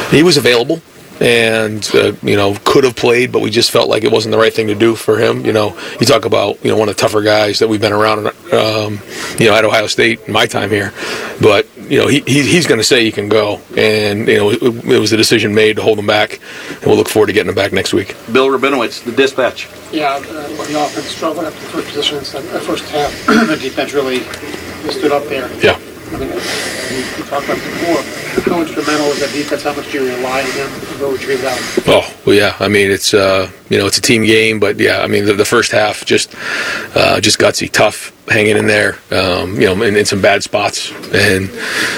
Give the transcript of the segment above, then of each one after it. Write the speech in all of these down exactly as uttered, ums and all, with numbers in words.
he was available. And, uh, you know, could have played, but we just felt like it wasn't the right thing to do for him. You know, you talk about, you know, one of the tougher guys that we've been around, um, you know, at Ohio State in my time here. But, you know, he, he he's going to say he can go. And, you know, it, it was a decision made to hold him back. And we'll look forward to getting him back next week. Bill Rabinowitz, the Dispatch. Yeah, uh, the offense struggled after the first positions. The first half, the defense really stood up there. Yeah. I mean, we talked about before. How instrumental is that defense? How much do you rely on them to go retrieve that? Oh, well, yeah. I mean, it's uh, you know, it's a team game, but yeah, I mean, the, the first half just uh, just gutsy, tough, hanging in there. Um, you know, in, in some bad spots, and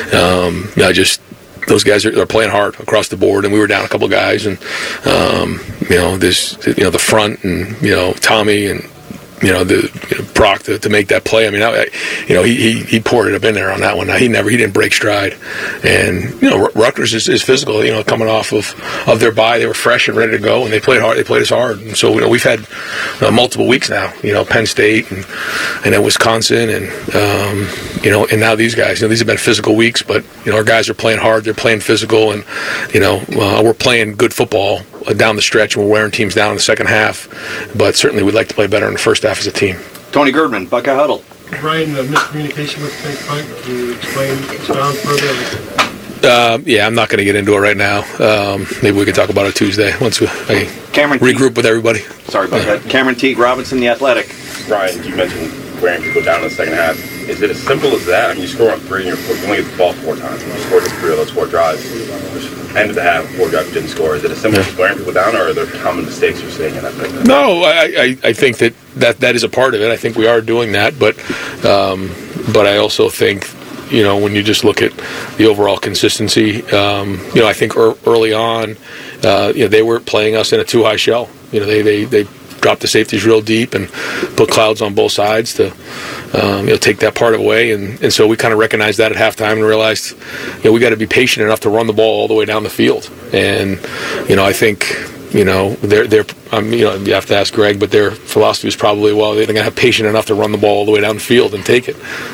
um, you know, just those guys are, are playing hard across the board. And we were down a couple of guys, and um, you know, this, you know, the front, and you know, Tommy and. You know, the you know, Brock to, to make that play. I mean, I, you know, he, he he poured it up in there on that one. He never he didn't break stride, and you know, Rutgers is, is physical. You know, coming off of, of their bye, they were fresh and ready to go, and they played hard. They played us hard, and so you know, we've had uh, multiple weeks now. You know, Penn State and and then Wisconsin, and um, you know, and now these guys. You know, these have been physical weeks, but you know, our guys are playing hard. They're playing physical, and you know, uh, we're playing good football down the stretch, and we're wearing teams down in the second half. But certainly, we'd like to play better in the first half as a team. Tony Girdman, Buckeye Huddle. Ryan, uh, miscommunication with Tank Pike. Can you explain, expound further? Uh, yeah, I'm not going to get into it right now. Um, maybe we can talk about it Tuesday once we I Cameron regroup Teague. with everybody. Sorry about yeah. that. Cameron Teague Robinson, The Athletic. Ryan, you mentioned wearing people down in the second half. Is it as simple as that? I mean, you score on three, and you're, you only get the ball four times. You scored in three of those four drives. End of the half, four drives, didn't score. Is it as simple yeah. as wearing people down, or are there common mistakes you're seeing in that thing? No, I, I, I think that, that that is a part of it. I think we are doing that, but um, but I also think, you know, when you just look at the overall consistency, um, you know, I think er, early on, uh, you know, they were playing us in a too high shell. You know, they they they. dropped the safeties real deep and put clouds on both sides to um, you know, take that part away. And, and so we kind of recognized that at halftime and realized, you know, we got to be patient enough to run the ball all the way down the field. And, you know, I think, you know, they're, they're um, you know, you have to ask Greg, but their philosophy is probably, well, they're going to have patient enough to run the ball all the way down the field and take it.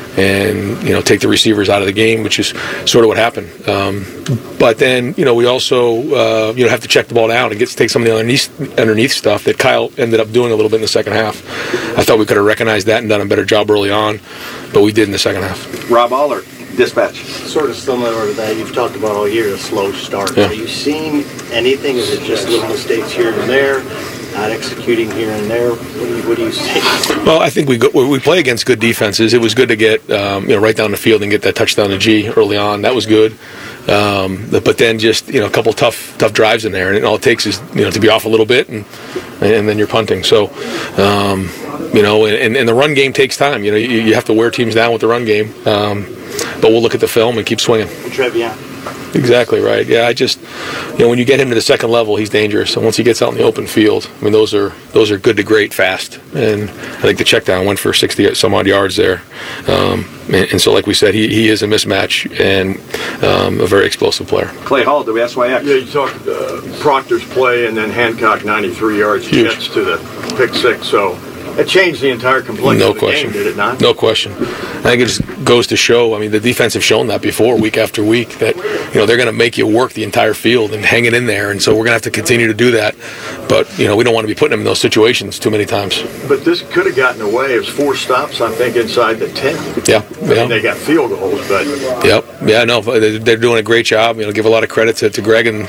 And, you know, take the receivers out of the game, which is sort of what happened. Um, but then, you know, we also, uh, you know, have to check the ball down and get to take some of the underneath, underneath stuff that Kyle ended up doing a little bit in the second half. I thought we could have recognized that and done a better job early on, but we did in the second half. Rob Aller, Dispatch. Sort of similar to that you've talked about all year, a slow start. Yeah. Are you seeing anything? Is it just little mistakes here and there? Not executing here and there. What do you, what do you see? Well, I think we go, we play against good defenses. It was good to get um, you know, right down the field and get that touchdown to G early on. That was good. Um, but then just, you know, a couple tough tough drives in there, and all it takes is, you know, to be off a little bit, and and then you're punting. So, um, you know, and, and the run game takes time. You know, you, you have to wear teams down with the run game. Um, but we'll look at the film and keep swinging. Trevion. Exactly right. Yeah, I just, you know, when you get him to the second level, he's dangerous. And once he gets out in the open field, I mean, those are those are good to great fast. And I think the check down went for sixty some odd yards there. Um, and, and so, like we said, he, he is a mismatch and um, a very explosive player. Clay Hall, W S Y X. Yeah, you talked uh, Proctor's play and then Hancock ninety-three yards Huge. gets to the pick six. So it changed the entire complexion No of the question. game, did it not? No question. I think it just goes to show, I mean, the defense have shown that before, week after week, that, you know, they're going to make you work the entire field and hang it in there. And so we're going to have to continue to do that. But, you know, we don't want to be putting them in those situations too many times. But this could have gotten away. It was four stops, I think, inside the ten. Yeah. I yeah. mean, they got field goals, but... Yep. Yeah, no, they're doing a great job. You know, give a lot of credit to, to Greg and,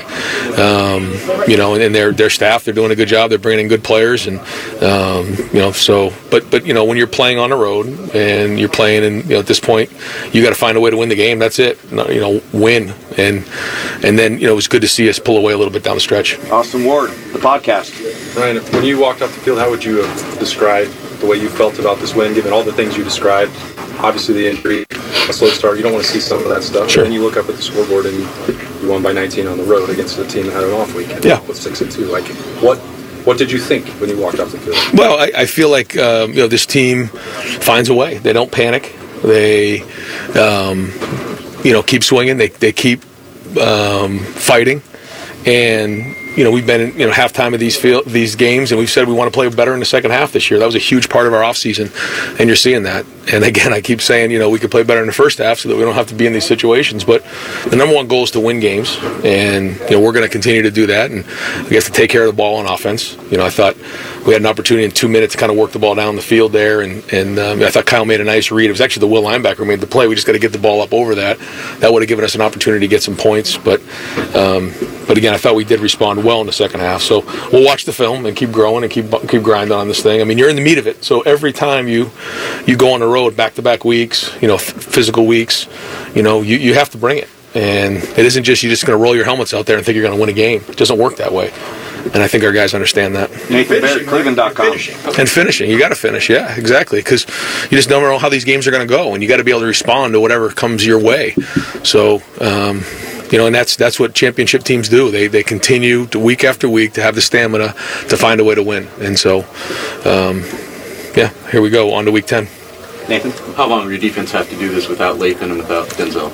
um, you know, and their their staff. They're doing a good job. They're bringing in good players. And, um, you know, so, but, but, you know, when you're playing on the road and you're playing in, you know, at this point, you got to find a way to win the game. That's it. You know, win. And and then, you know, it was good to see us pull away a little bit down the stretch. Austin Ward, the podcast. Ryan, when you walked off the field, how would you have described the way you felt about this win, given all the things you described? Obviously, the injury, a slow start. You don't want to see some of that stuff. Sure. And then you look up at the scoreboard and you won by nineteen on the road against a team that had an off week. Yeah. With six and two. Like, what what did you think when you walked off the field? Well, I, I feel like um, you know, this team finds a way. They don't panic. They um, you know, keep swinging. They they keep um, fighting. And you know, we've been in, you know, halftime of these field, these games, and we've said we want to play better in the second half this year. That was a huge part of our offseason, and you're seeing that. And again, I keep saying, you know, we could play better in the first half so that we don't have to be in these situations. But the number one goal is to win games, and you know, we're going to continue to do that. And we have to take care of the ball on offense. You know, I thought we had an opportunity in two minutes to kind of work the ball down the field there, and and um, I thought Kyle made a nice read. It was actually the Will linebacker who made the play. We just got to get the ball up over that. That would have given us an opportunity to get some points. But um, but again, I thought we did respond well in the second half. So we'll watch the film and keep growing and keep keep grinding on this thing. I mean, you're in the meat of it. So every time you you go on the road, back-to-back weeks, you know, f- physical weeks, you know, you, you have to bring it. And it isn't just you're just going to roll your helmets out there and think you're going to win a game. It doesn't work that way. And I think our guys understand that. Nathan Barrett, Cleveland dot com. And finishing. You got to finish, yeah, exactly. Because you just never know how these games are going to go. And you got to be able to respond to whatever comes your way. So, um, you know, and that's that's what championship teams do. They they continue to week after week to have the stamina to find a way to win. And so, um, yeah, here we go, on to week ten. Nathan? How long will your defense have to do this without Lathan and without Denzel?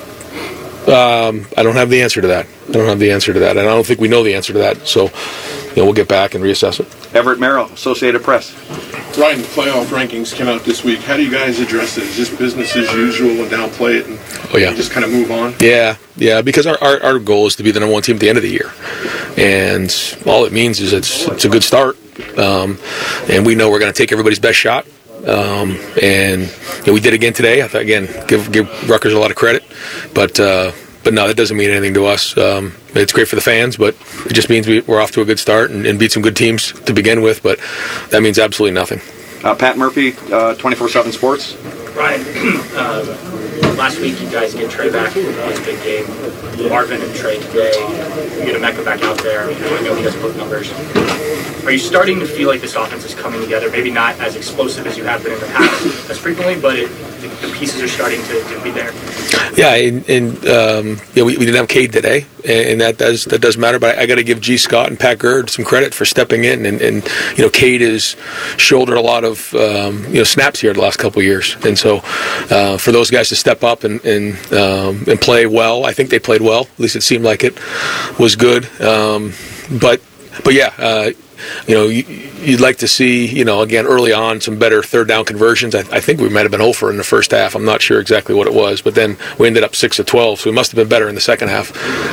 Um, I don't have the answer to that. I don't have the answer to that. And I don't think we know the answer to that. So, you know, we'll get back and reassess it. Everett Merrill, Associated Press. Ryan, the playoff rankings came out this week. How do you guys address it? Is this business as usual and downplay it and oh, yeah. just kind of move on? Yeah, yeah, because our, our, our goal is to be the number one team at the end of the year. And all it means is it's, it's a good start. Um, and we know we're going to take everybody's best shot. Um, and you know, we did again today. I thought, again, give give Rutgers a lot of credit, but uh, but no, that doesn't mean anything to us. Um, it's great for the fans, but it just means we, we're off to a good start and, and beat some good teams to begin with. But that means absolutely nothing. Uh, Pat Murphy, uh, twenty-four seven Sports. Ryan, uh, last week you guys get Trey back. It was a big game. Marvin and Trey today. You get Emeka back out there. I know he has both numbers. Are you starting to feel like this offense is coming together? Maybe not as explosive as you have been in the past as frequently, but it, the, the pieces are starting to, to be there. Yeah, and, and um, yeah, we, we didn't have Cade today, and that does that does matter. But I, I got to give G. Scott and Pat Gerd some credit for stepping in, and, and you know, Cade has shouldered a lot of um, you know snaps here the last couple of years, and so uh, for those guys to step up and and, um, and play well, I think they played well. At least it seemed like it was good. Um, but but yeah. Uh, You know, you'd like to see, you know, again, early on, some better third down conversions. I, I think we might have been oh for in the first half. I'm not sure exactly what it was. But then we ended up six of twelve, so we must have been better in the second half.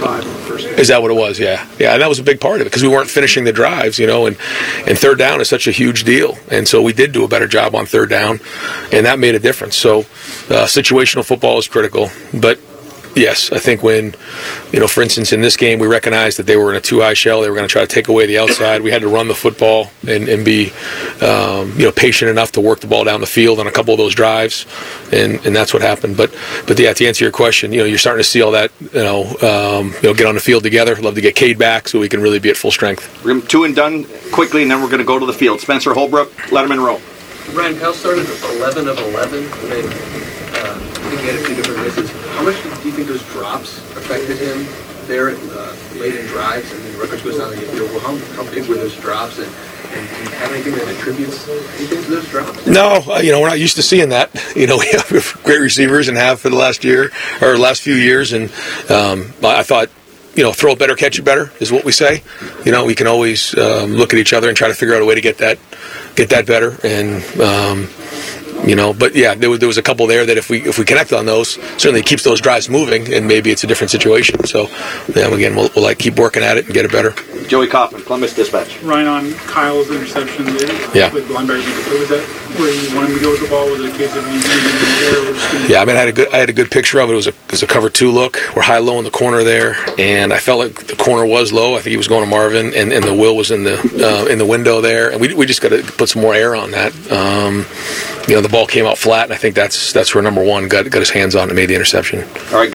Is that what it was? Yeah. Yeah, and that was a big part of it because we weren't finishing the drives, you know, and, and third down is such a huge deal. And so we did do a better job on third down, and that made a difference. So uh, situational football is critical. But yes, I think when, you know, for instance, in this game, we recognized that they were in a two-high shell. They were going to try to take away the outside. We had to run the football and, and be, um, you know, patient enough to work the ball down the field on a couple of those drives, and, and that's what happened. But, but yeah, to answer your question, you know, you're starting to see all that, you know, um, you know, get on the field together. Love to get Cade back so we can really be at full strength. We're going to two and done quickly, and then we're going to go to the field. Spencer Holbrook, Letterman Row. Ryan, Kyle started eleven of eleven. I mean, uh, I think he had a few different misses. How much do you think those drops affected him there uh, late in drives? And then Rutgers goes down and you feel, well, how, how big were those drops? And, and do you have anything that attributes anything to those drops? No, uh, you know, we're not used to seeing that. You know, we have great receivers and have for the last year or last few years. And um, I thought, you know, throw it better, catch it better is what we say. You know, we can always um, look at each other and try to figure out a way to get that, get that better. And, um, you know, but yeah, there was, there was a couple there that if we if we connect on those, certainly it keeps those drives moving, and maybe it's a different situation. So, yeah, again, we'll, we'll like keep working at it and get it better. Joey Kaufman, Columbus Dispatch. Ryan, on Kyle's interception, yeah. with Blumberg, was that where you wanted to go with the ball? Was it a case of you using Yeah, I mean, I had a good I had a good picture of it. It was a, it was a cover two look. We're high low in the corner there, and I felt like the corner was low. I think he was going to Marvin, and, and the Will was in the uh, in the window there, and we we just got to put some more air on that. Um, you know, the ball came out flat, and I think that's that's where number one got got his hands on and made the interception. All right.